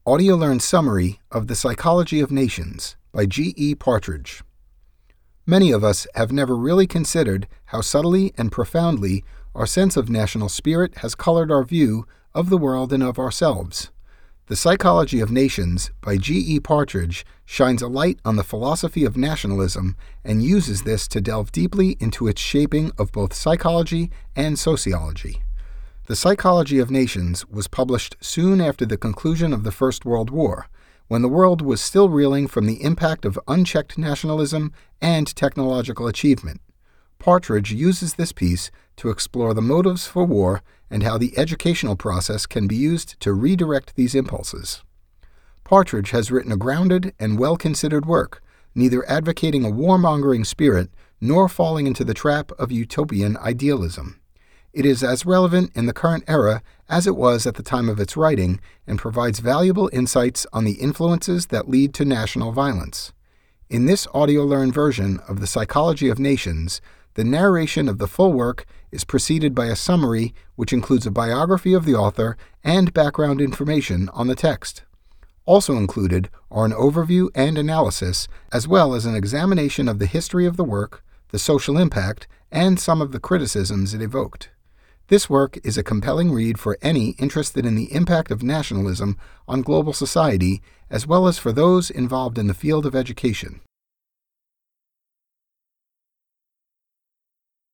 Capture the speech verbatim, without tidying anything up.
Audio Learn Summary of The Psychology of Nations by G E Partridge. Many of us have never really considered how subtly and profoundly our sense of national spirit has colored our view of the world and of ourselves. The Psychology of Nations by G E Partridge shines a light on the philosophy of nationalism and uses this to delve deeply into its shaping of both psychology and sociology. The Psychology of Nations was published soon after the conclusion of the First World War, when the world was still reeling from the impact of unchecked nationalism and technological achievement. Partridge uses this piece to explore the motives for war and how the educational process can be used to redirect these impulses. Partridge has written a grounded and well-considered work, neither advocating a warmongering spirit nor falling into the trap of utopian idealism. It is as relevant in the current era as it was at the time of its writing and provides valuable insights on the influences that lead to national violence. In this audio learn version of The Psychology of Nations, the narration of the full work is preceded by a summary which includes a biography of the author and background information on the text. Also included are an overview and analysis, as well as an examination of the history of the work, the social impact, and some of the criticisms it evoked. This work is a compelling read for any interested in the impact of nationalism on global society, as well as for those involved in the field of education.